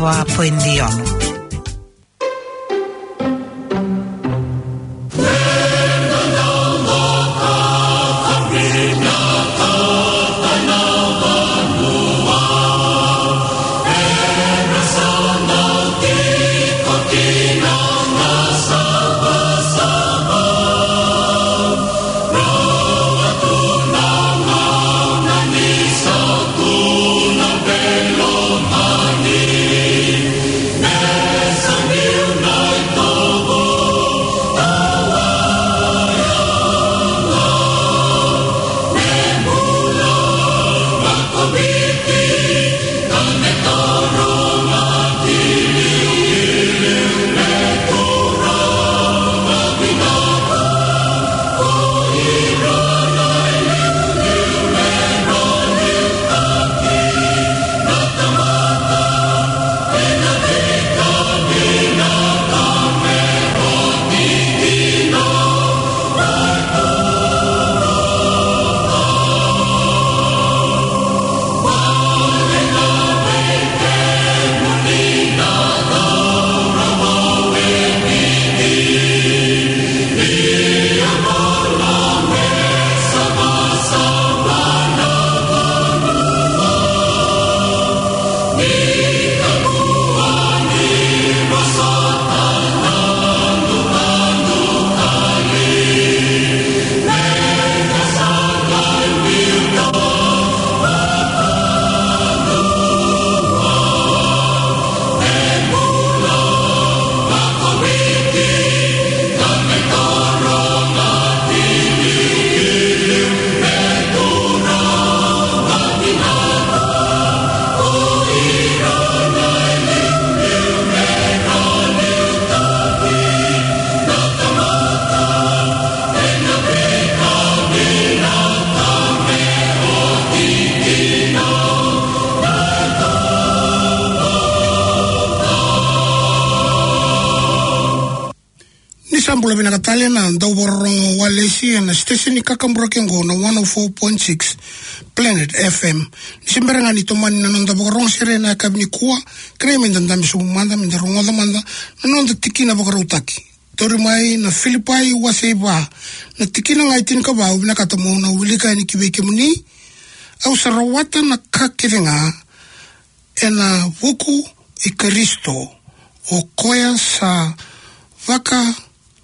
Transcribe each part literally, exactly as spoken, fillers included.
wa Poendiono. Sambula vina katale na ndauborongo walesi na station ni Kakamburokengo na one oh four point six Planet F M. Nisimberanga ni tomani na ndauborongo sire na kabini kuwa kreme ndandami sumanda mindarongo dhamanda na nonda tikina bokara utaki. Tori mai na Filipai waseiba na tikina ngaitin kabau vina katamu na ulika ni kibeke muni au sarawata na kakiringa ena wuku ikaristo o koya sa vaka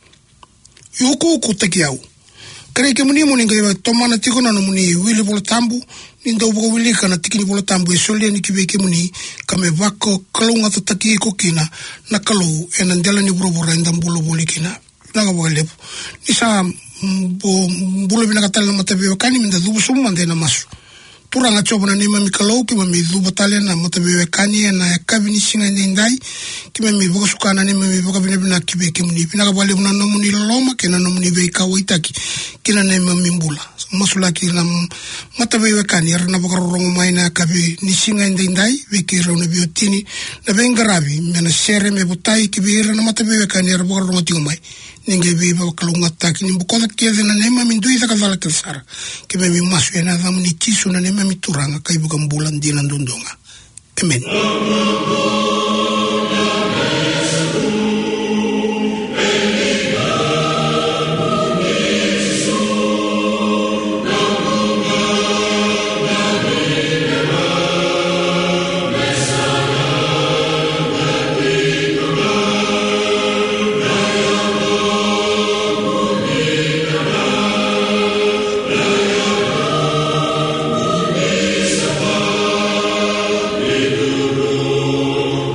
yuku kutakiau. Kare ke muni muni ngai tomana tiko na muni wili bola tambu ni ndo bo wili kana tikini bola tambu esole ni kibeke muni kame vako kalunga tataki ko kina na kalu ena ndela ni bro bora ndambulo bolikina nanga bolepo isa bo bulo bina katala matabe kani minda dubu sumu ndena masu turanga chobona ni mami kalau ki mami dubu tale na matabe kani na kabini singa ndai ki mami boka sukana ni mami boka bina bina kibeke muni bina ka bale buna no muni loma kena no muni be ka waitaki kina na mami mbula masula ki na matabe kani rana boka rongo mai na kabi ni singa ndai be ki rona biotini na bengarabi mena sere me butai ki be rana matabe kani ra boka rongo tingo mai ninge be ba kalunga taki ni boka ki na ne mami ndui ka vala kesara ki mami masu ena da muni tisu na ne mami turanga kai boka mbula ndina ndondonga. Amen. Guru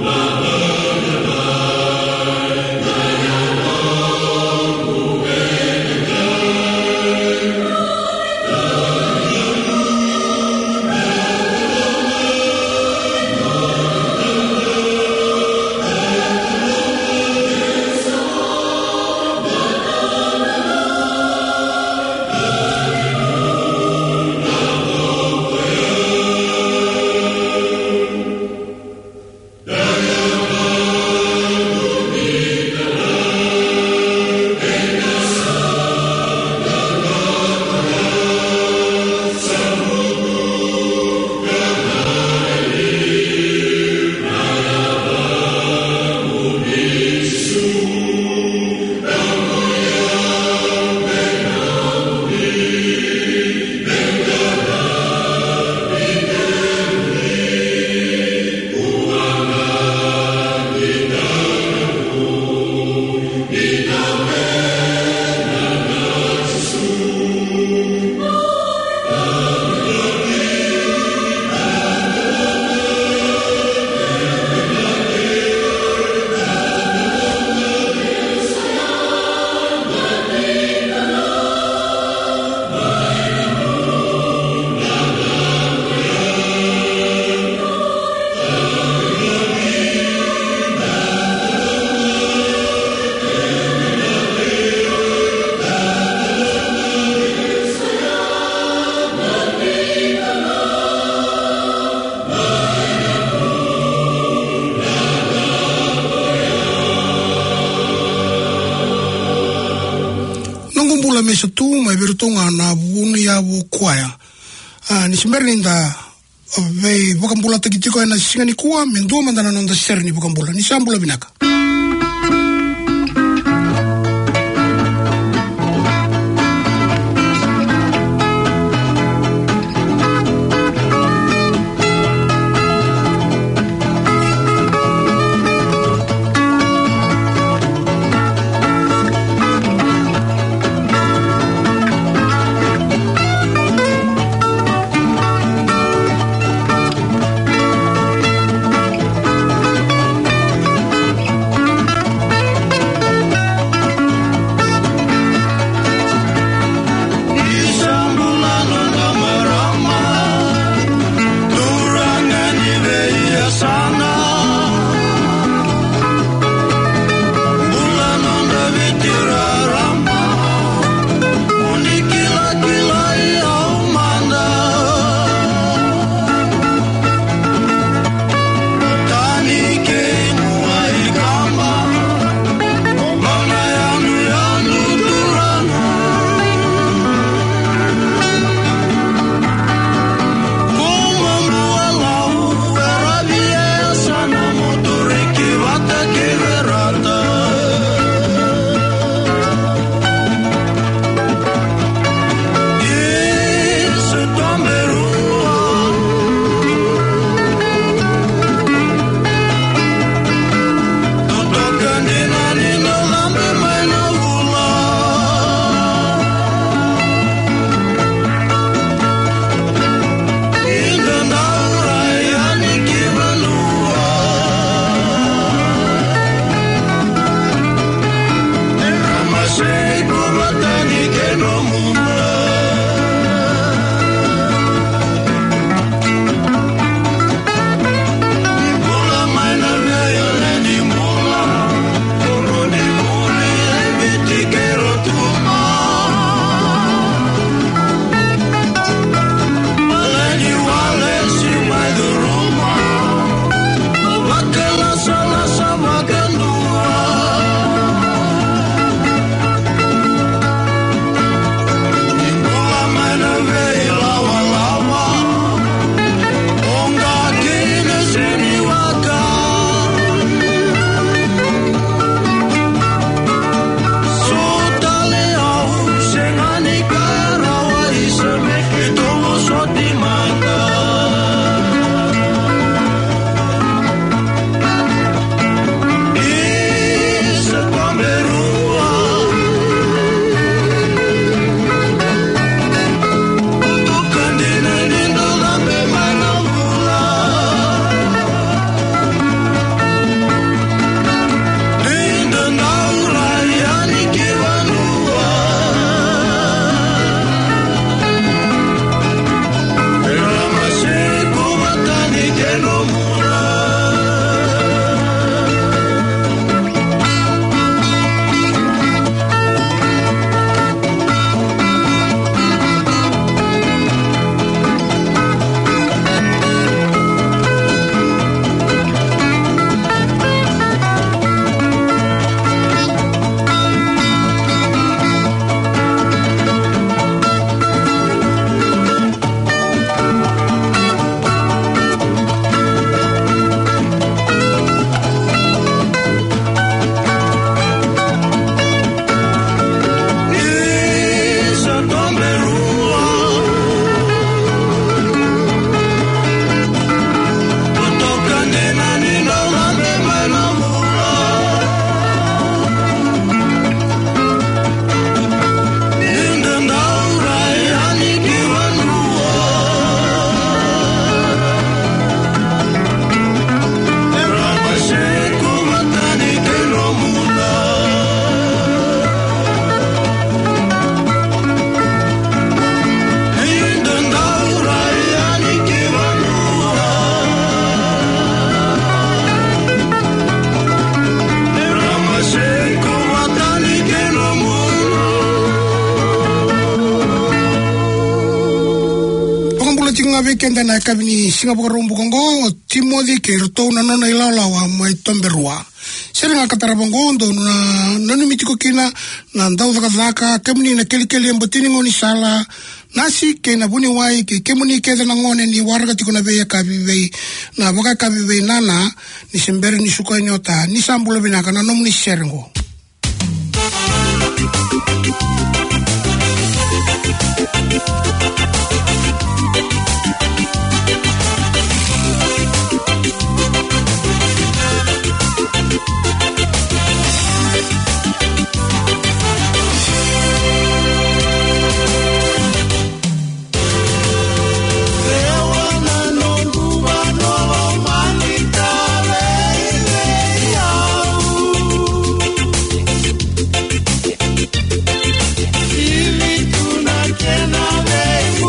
Bukambula mesa tu mai berutonga na buni ya bu kwaya. Ah ni simberinda ve Bukambula takitiko ena singani kuwa mendua mandana nonda serni Bukambula. Ni sambula binaka. weekend na kabini Singapore rumbukongo Timothy kerto na nona ilala wa mai tomberua. Seringa katarabongo ndo na nani mitiko kina na ndau zaka kemuni na keli keli mbotini ngoni sala nasi ke na buni wai ke kemuni ke na ngone ni warga tiko na beya kabibe na boka kabibe nana ni sembere ni suka nyota ni sambulo binaka na nomni serengo. Ili tunakena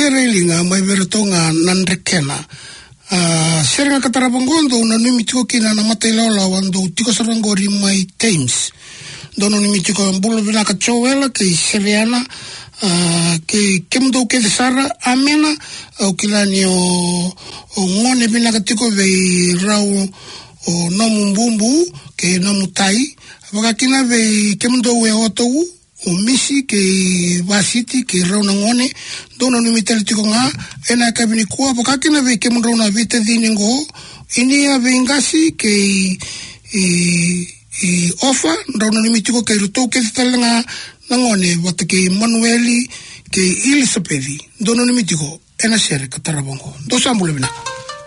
relinga mai verotonga nanrekena. Uh, Seringa katarabangondo na nimitiko kina na matailaula wando tiko sarangori mai Thames. Dono nimitiko mbulo vinaka chowela ke seriana uh, ke kemdo ke sara amena au kilani o, o ngone vinaka tiko ve rau o nomu mbumbu ke nomu tai. Wakakina ve kemdo we otou o misi ke vasiti ke rauna ngone dono nimitali tiko nga ena kabini kuwa wakakina ve kemdo na vita diningo inia ve ingasi ke i, i ofa rauna nimitiko ke ruto ke talanga ngone wata ke Manueli ke Elizabeth dono nimitiko ena sere katarabongo do sambule binaka.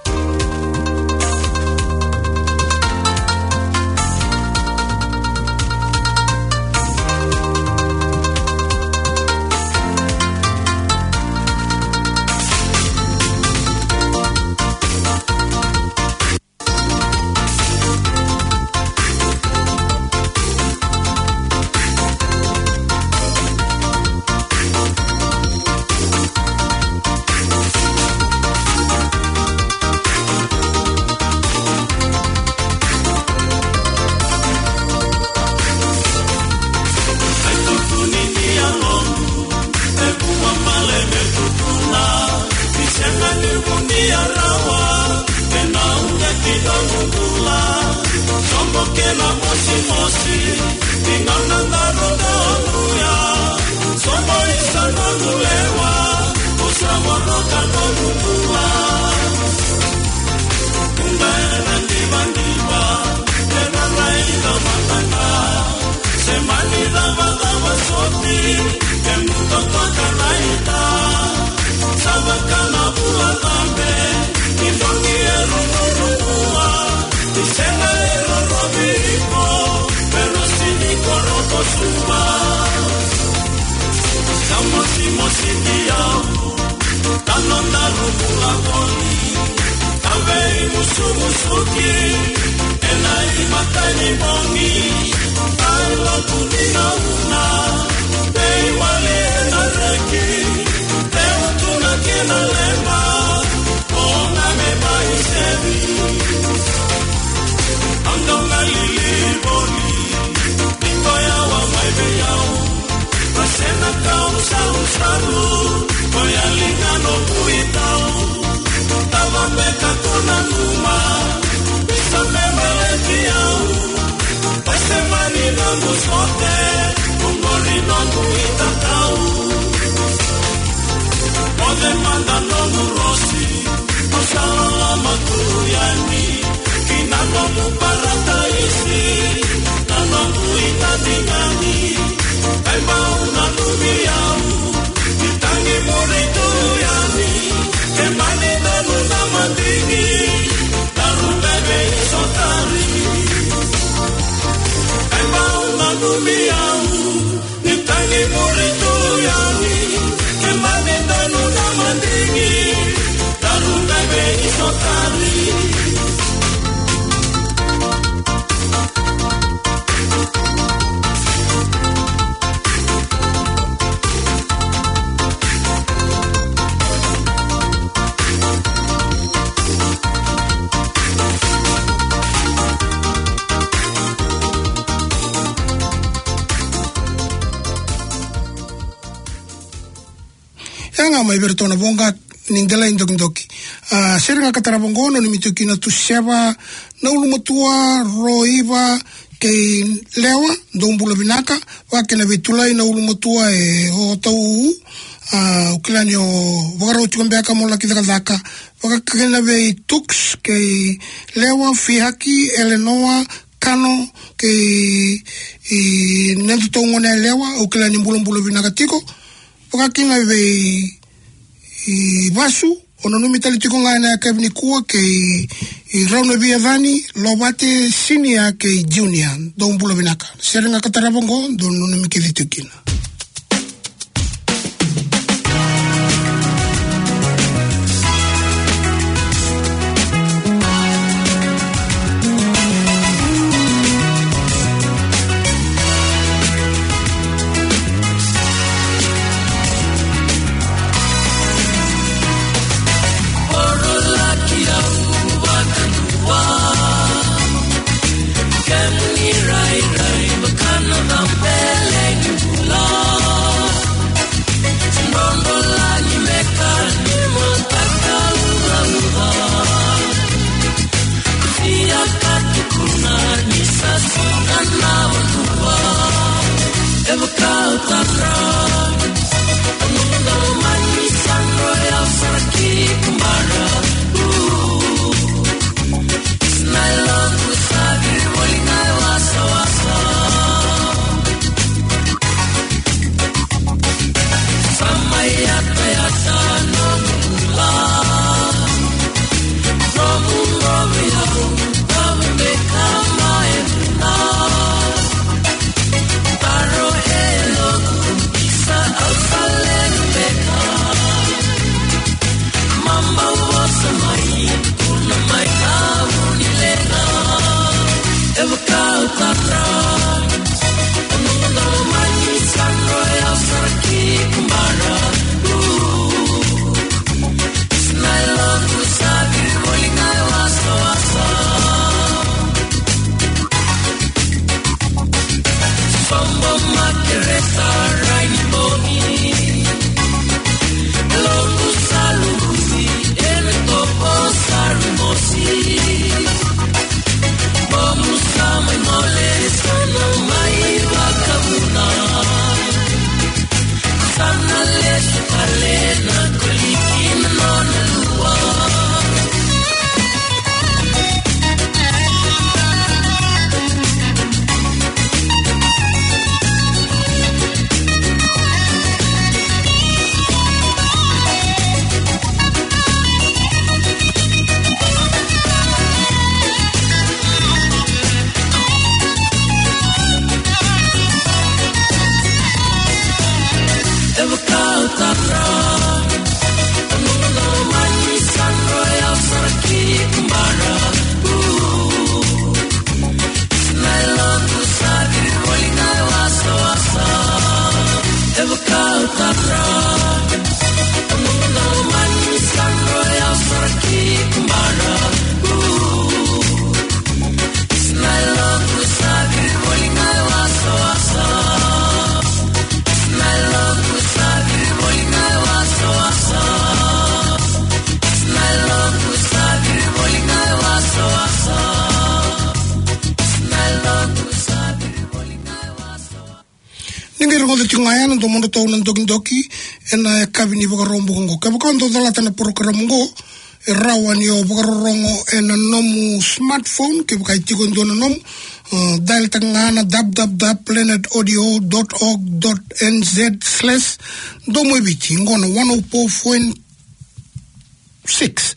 Mai bertona bonga nindela indok-indoki. Uh, Seringa katarabongono ni mituki na tuseba na ulumatua roiva ke lewa dombula binaka wake na vitulai na ulumatua e ho tau uh, ukilani o wakaro chikombeka mola kithakadhaka wakakina ve tux ke lewa fihaki elenoa kano ke i nendu tongone lewa ukilani mbulumbulu binaka tiko wakakina ve i vasu ono numitali tiko ngana kabini kuwa ke i rauna via vani lobate sinia ke junior don bulo binaka Seringa katarabongo don numikili tukina. Ngayan untuk mundo tau nan doki doki ena kabini bagarombo ngo kabukanto dala tana program ngo rawan yo bagarongo ena nomu smartphone ke bukai tigon dona nom dial tangana dab dab dab planet audio dot org dot n z slash domo biti ngono one oh four point six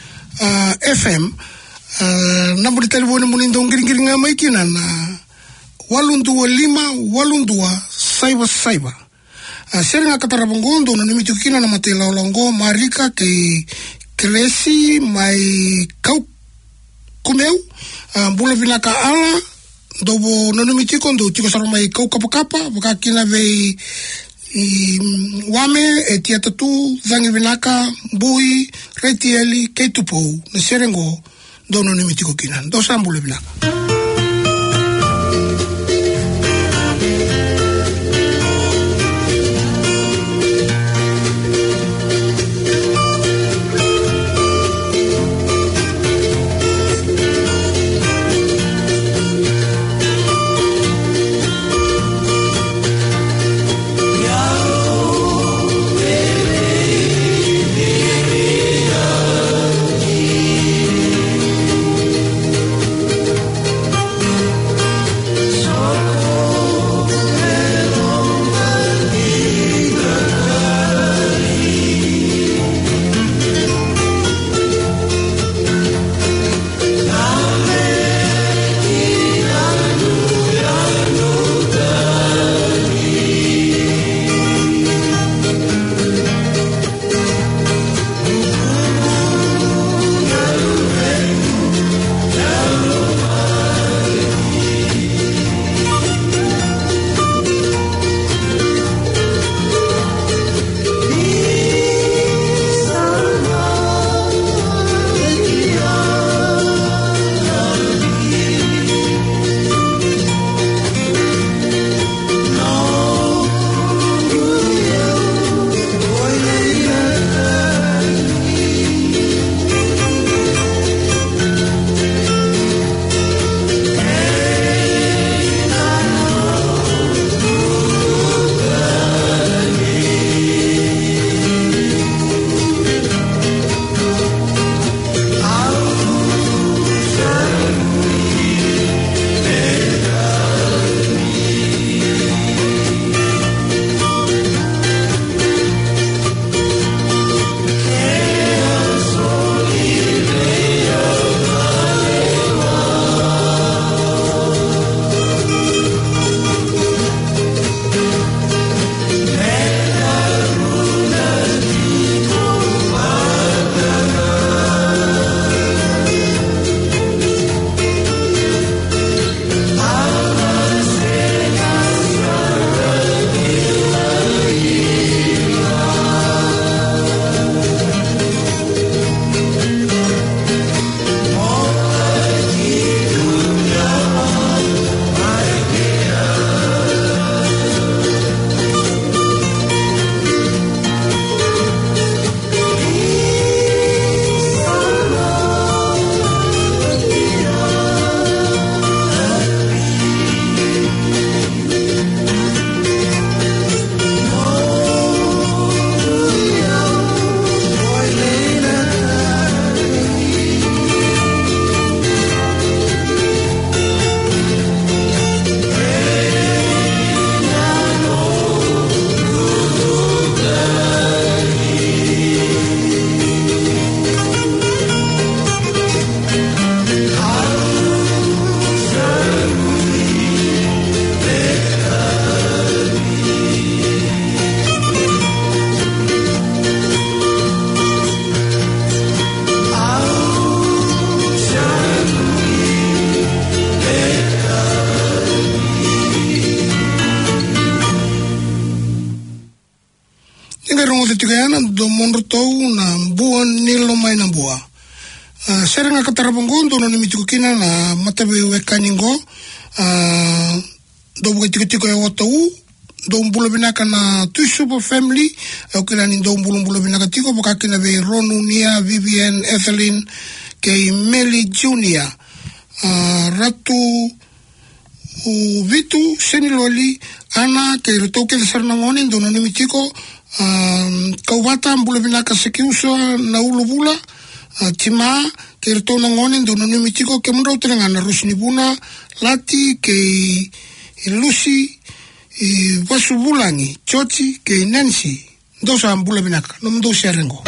F M number telepon munindo ngiring-ngiring ngamay kinan walundua lima walundua saiba saiba uh, sering akatara bongondo na nimitu kina na matela olongo marika ke kresi mai kau kumeu uh, bula vinaka ala dobo na nimitu kondo tiko saro mai kau kapakapa baka kina vei i, wame e tia tatu zangi vinaka bui reti eli keitupo na serengo do na nimitu kina do sambula vinaka. te tikayana do monro tau na bua nilo mai na bua. Uh, Serenga katarapongo do no nimitiko kina na matabe we kaningo uh, do buka tiko tiko e watau do mbula binaka na Tui Super Family au kina ni do mbula mbula binaka tiko baka kina ve Ronu, Nia, Vivian, Evelyn kei Meli Junior uh, Ratu u Vitu, Seniloli Ana kei roto ke sarnangone do no nimitiko um, kaubata mbula binaka sekiusa na ulubula uh, Tima kei roto nangone do no nimitiko ke mundau tenanga na Rusnibuna Lati kei Lucy i Wasu Bulangi, Chochi ke Nancy, dosa mbula binaka, no mdo sharengo.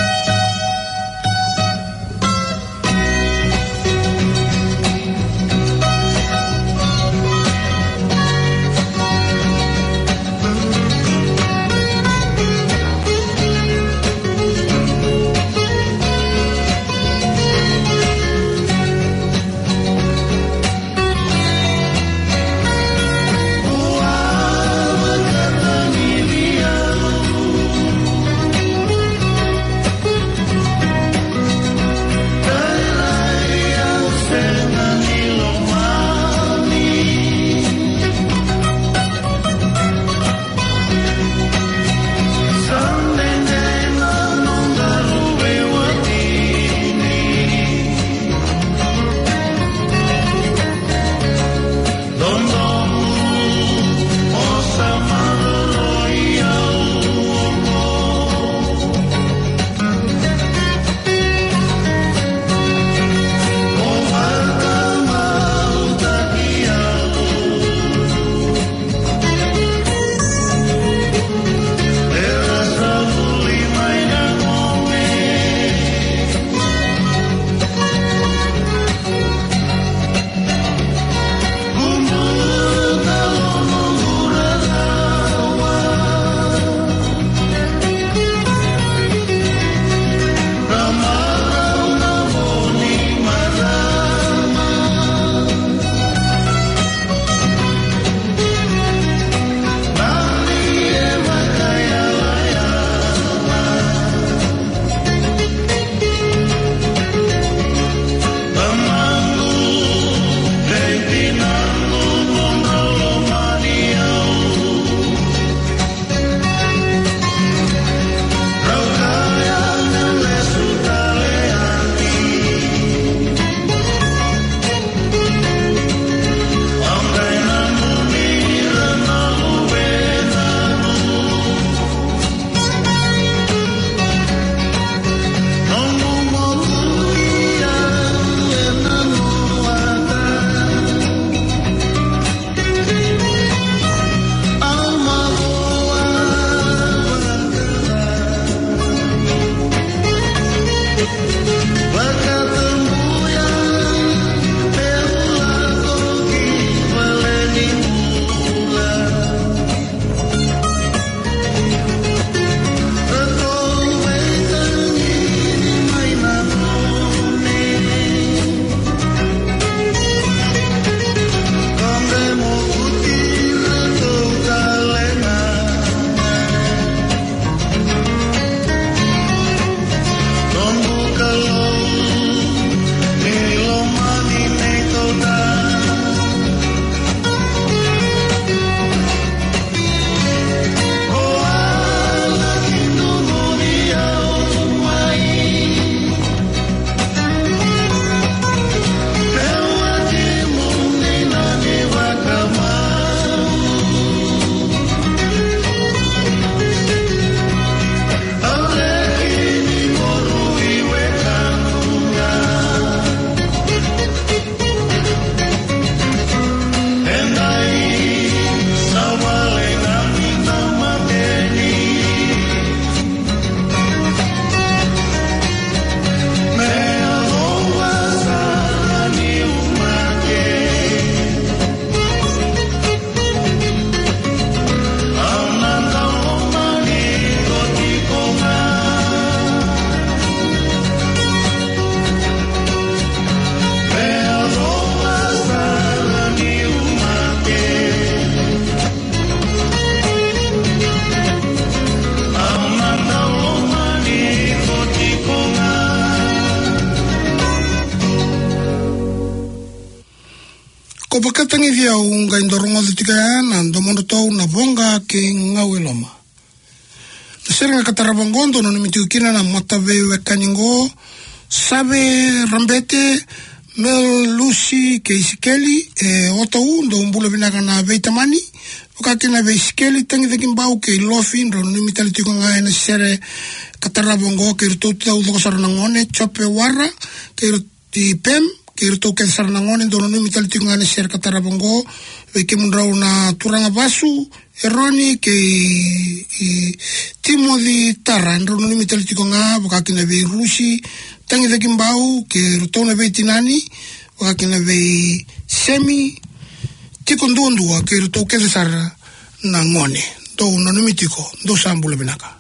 Ko pakatangi via unga indorongo tika na ndomondo tau na vonga ke ngau eloma. Serenga katarabangondo no nimitukina na matave wekaningo sabe rambete Mel Lucy ke isikeli e otau ndo umbula vinaka na veitamani ukakina ve isikeli tangi vekin bau ke lofin ro nimitali tiko nga ena sere katarabongo ke ruto tau doko saranangone chope wara ke ruti pem ke ruto ke saranangone ndo nimitali tiko nga ena sere katarabongo veke mundrau na turanga basu eroni ke i Timothy Tara ndo nimitali tiko nga ukakina ve Lucy tangi vekin bau ke ruto na veitinani ukakina ve semi tiko ndondua ke ruto ke sara na ngone do no nimitiko do sambula binaka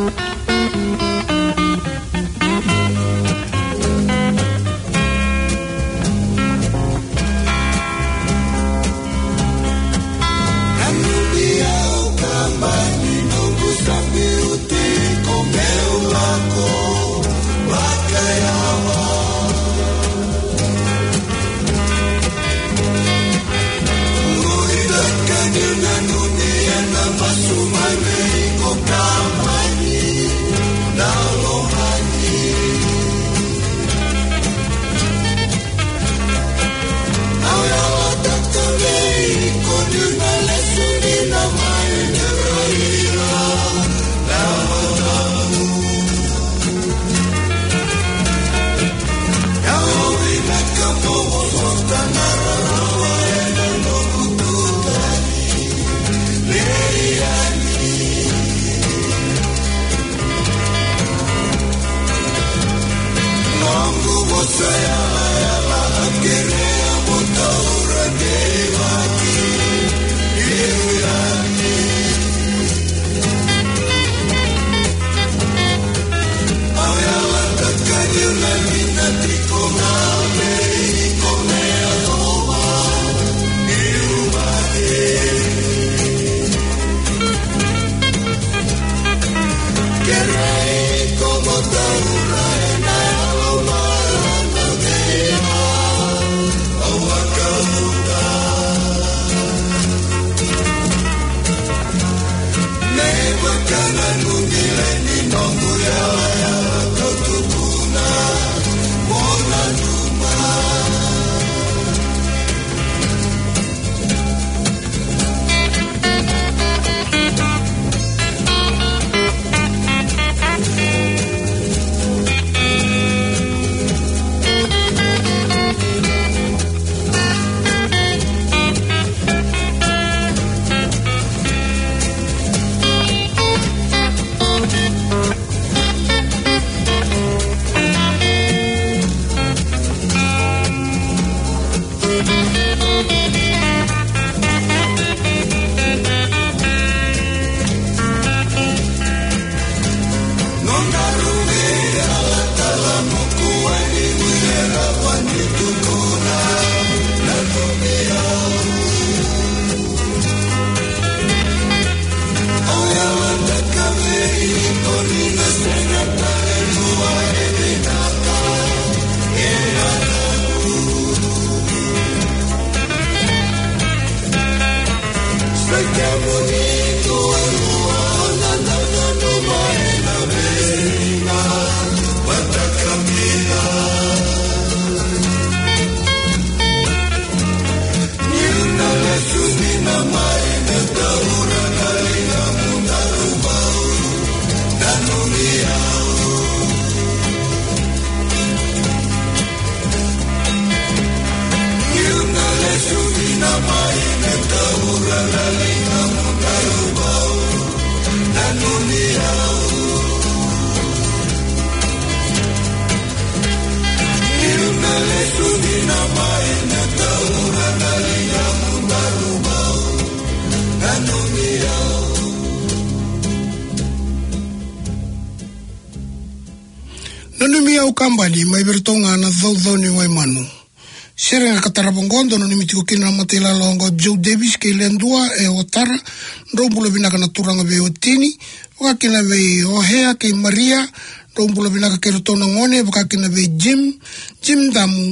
Nanumia ukambali mai bertonga na dhodhoni wai manu. Serenga katarabongondo no nimitiko kina matela longo Joe Davis ke lendua e otara rombulo vinaka na turanga ve otini wakina ve ohea ke Maria rombulo vinaka ke rotona ngone wakina ve Jim Jim damu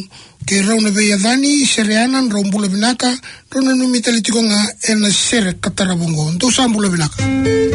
ke rauna veia dhani sereana rombula vinaka rona numitali tikonga ena sere katarabongo ndo sambula vinaka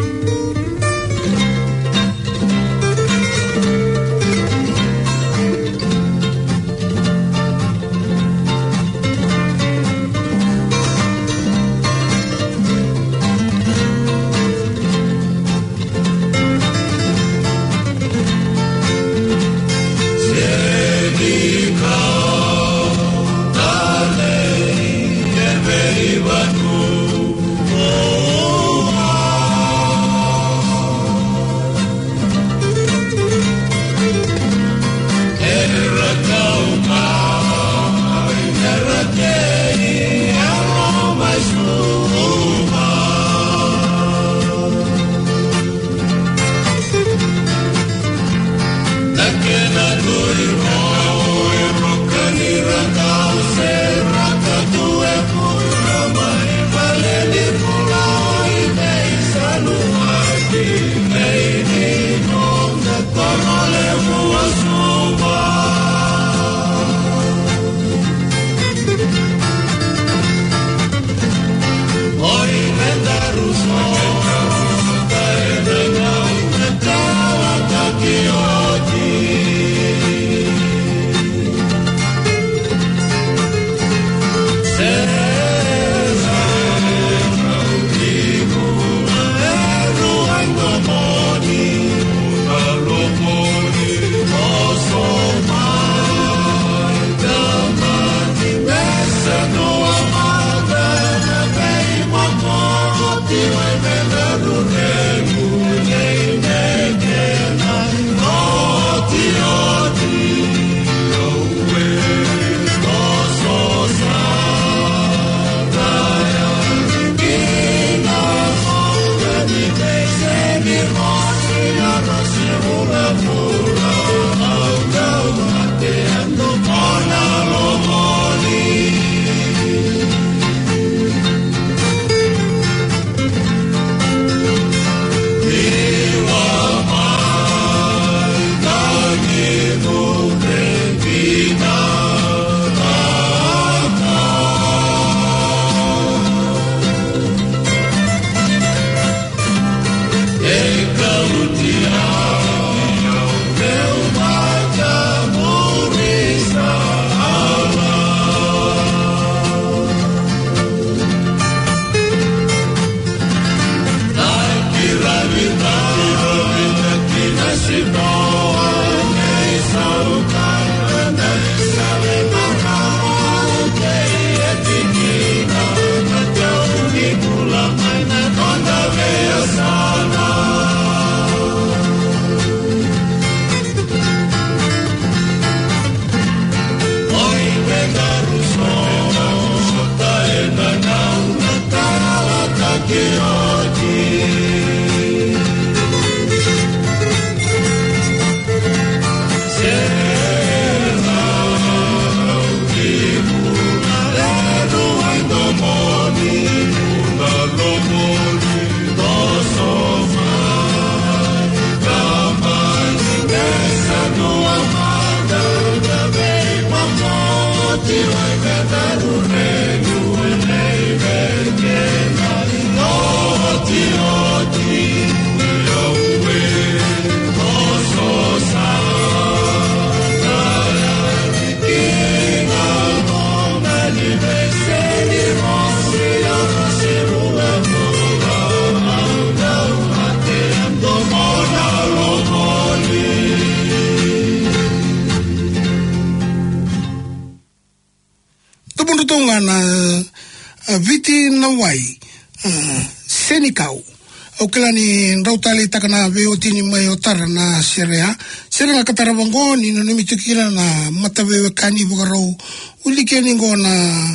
viti na wai uh, senikau o kelani rautali takana veotini mai otara na serea serenga katarabango ni no mitukila na matavewe kani bogarau ulikeni ngo na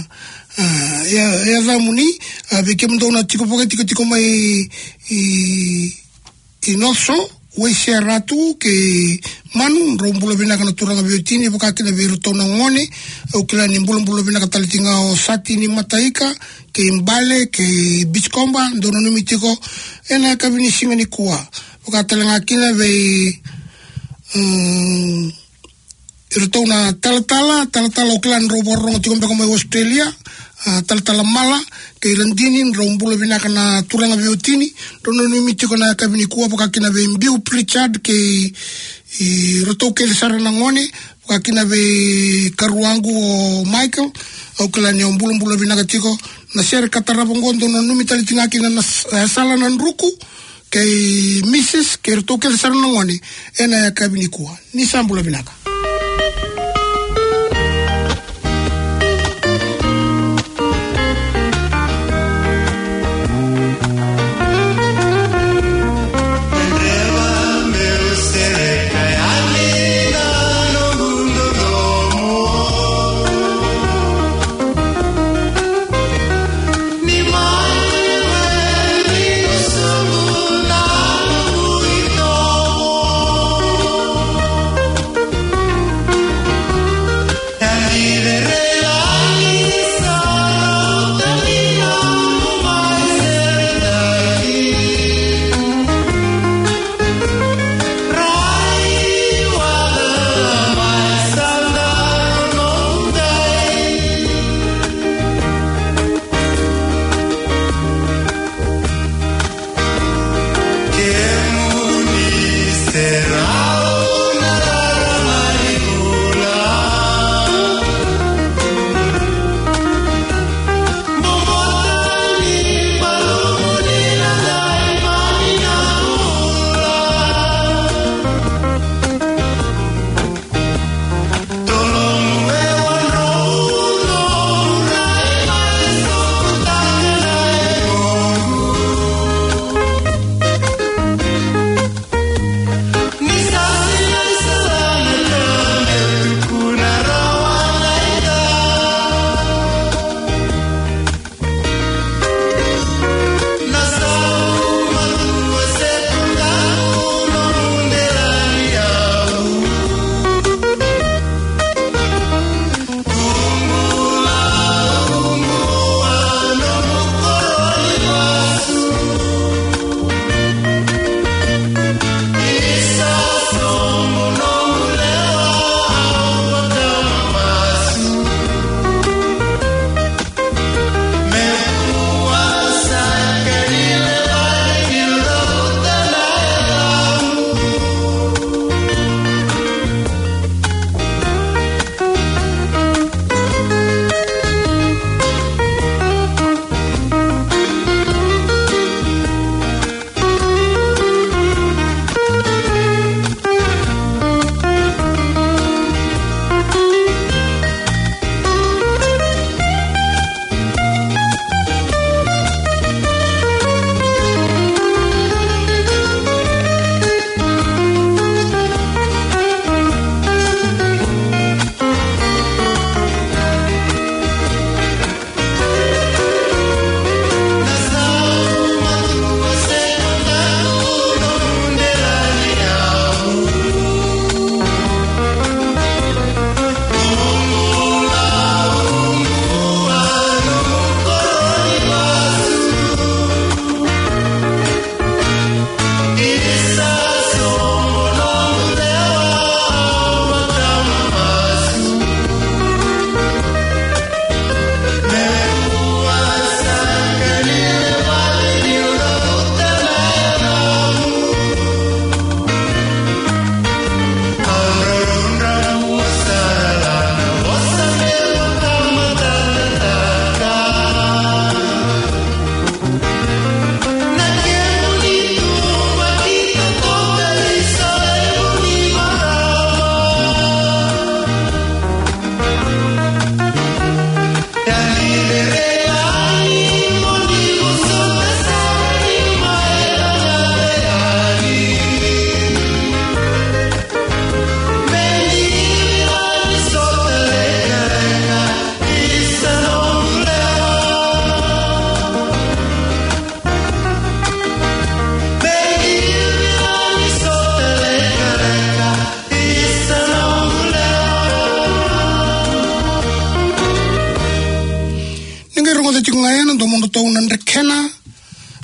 uh, ya ya zamuni uh, bekemdo na tiko poke tiko tiko mai i inoso we seratu ke manu rombulo bina kana turanga veotini boka kina veruto na ngone o kelani mbulumbulo bina katalitinga o sati ni mataika ke imbale ke bichkomba ndono numitiko ena kabini singani kuwa boka talanga kina ve um, Irto na talatala, talatala o klan ro borong tikon beko mai Australia, talatala mala, ke irandini, rombula vinaka na turanga veotini, rono nimi tiko na kabini kuwa paka kina ve Bill Pritchard, ke roto ke le sarana ngone, paka kina ve karuangu o Michael, au klan ya umbula mbula vinaka tiko, na sere katarapongondo no numi talitinga kina na sala na nruku, ke Missus ke roto ke le sarana ngone, ena ya kabini kuwa, ni sambula vinaka.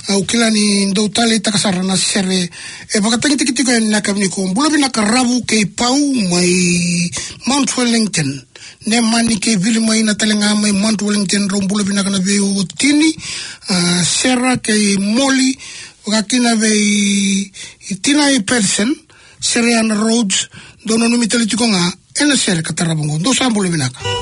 au kila ni ndo tale takasara na sere e bakatangi tikitiko na kamni ko mbula bina karabu ke pau mai Mount Wellington ne mani ke vili mai na talenga mai Mount Wellington rombula bina kana be o tini uh, sera ke moli wakina be tina e person Seriana Roads dono no mitalitiko nga ena sere katarabongo do sambula bina ka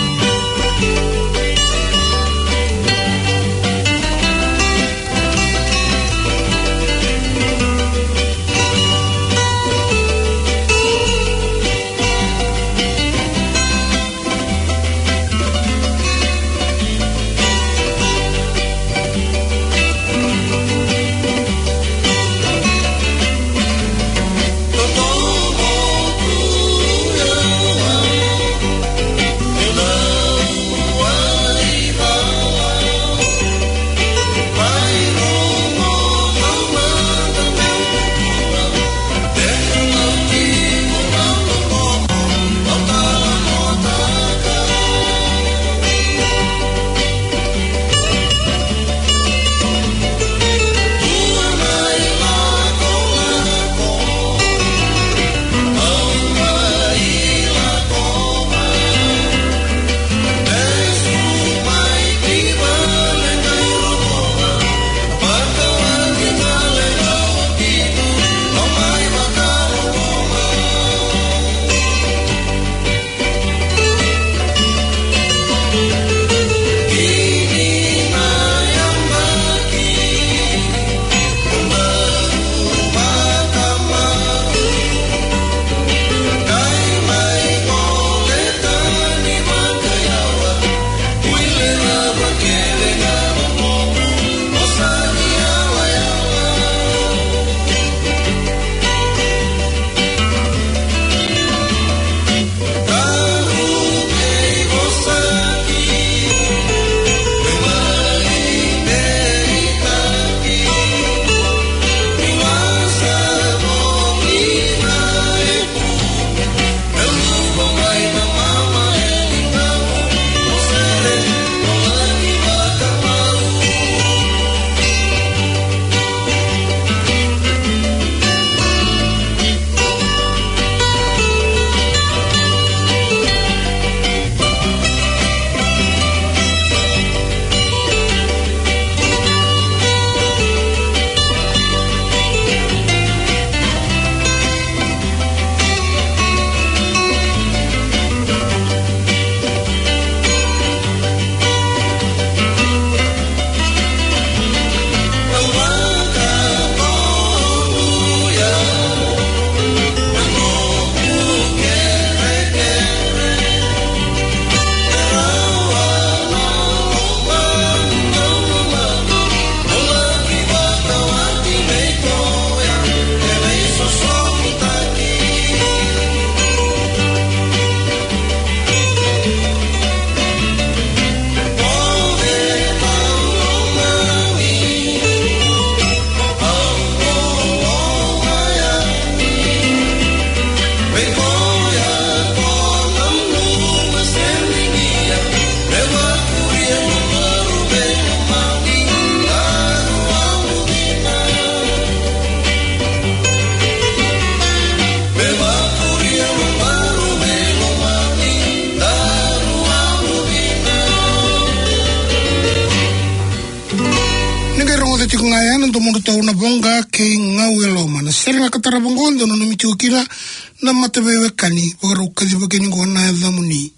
ngaya ndo mundo tau na bonga ke ngau eloma na seringa katara bongo ndo no mitio kila na matebewe kani wakaru kazi bakeni ngona dhamuni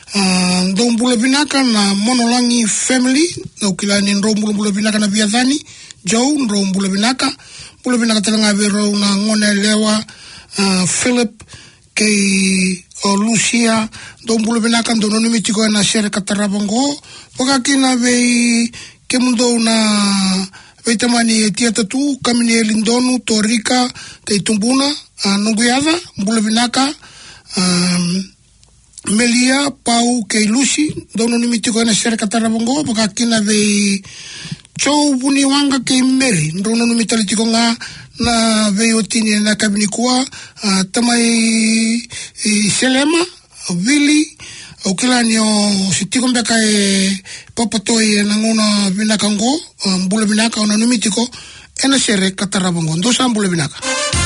ndo mbula binaka na monolangi family na ukila ni ndo mbula binaka na biadhani Joe ndo mbula binaka mbula binaka talanga vero na ngone lewa uh, Philip ke o Lucia ndo mbula binaka ndo no mitio na sere katara bongo wakakina vei ke mundo na Veitamani tia tatu kamini elindonu torika kei tumbuna uh, nunguyada mbula binaka um, Melia pau kei Lucy dono ni mitiko na sere katara bongo baka kina vei chou buni wanga kei Mary dono ni mitalitiko nga na vei otini na kabini kuwa uh, tamai i Selema Willy o kilani o si tiko mbeka e papatoi e nangona vinaka ngo, mbula vinaka o na numitiko, e na sere katarabongo. Ndosa mbula vinaka.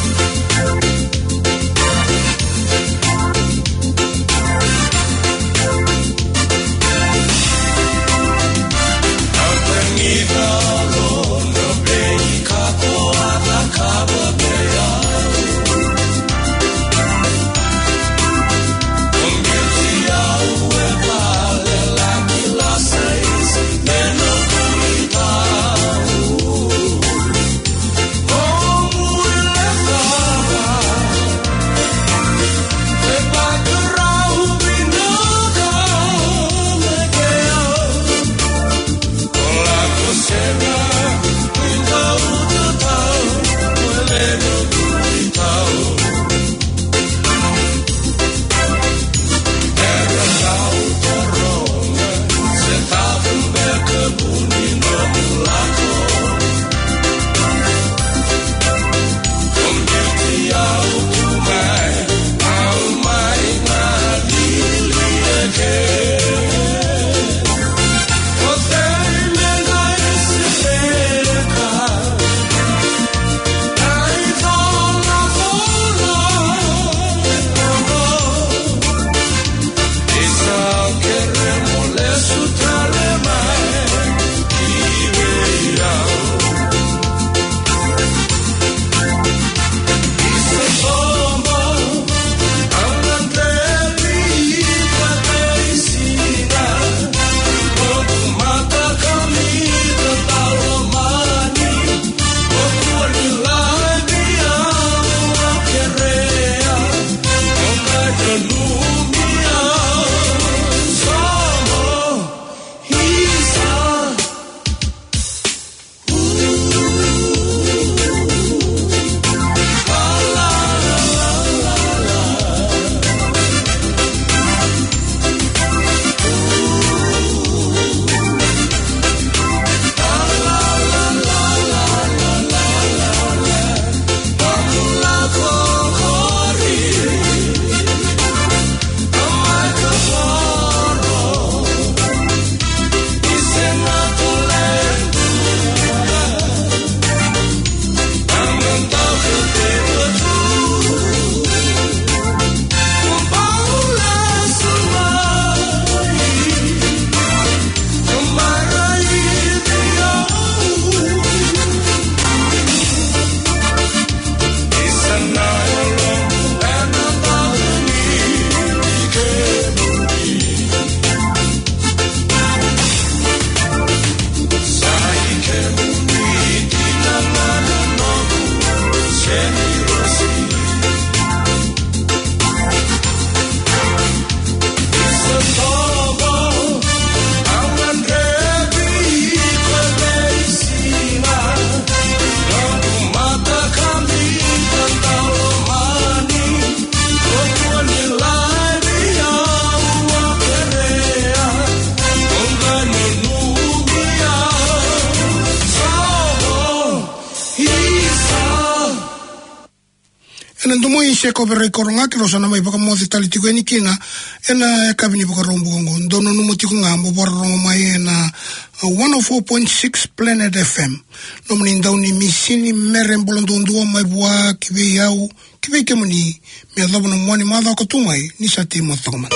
Se kopere koronga kilo sana mai baka mozi tali tiko eni kinga ena kabini baka rombo ngongo dono numo tiko ngambo borro mai ena one oh four point six Planet F M nomni ndauni misini mere mbolondo nduwa mai bua kiwe yau kiwe kemuni mi adhobo na mwani madha katumai nisati mothoman.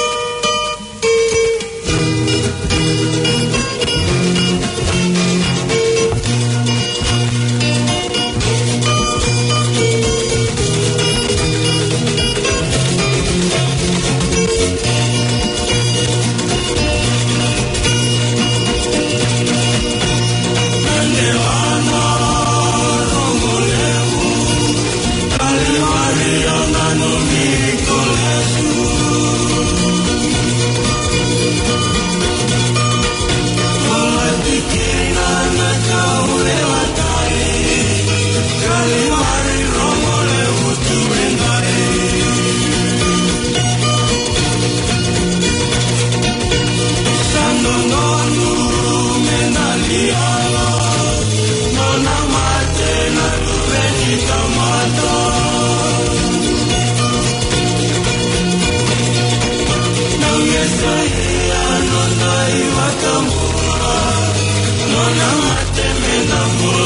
Maria, Manu, Nicolas. porte mes amours.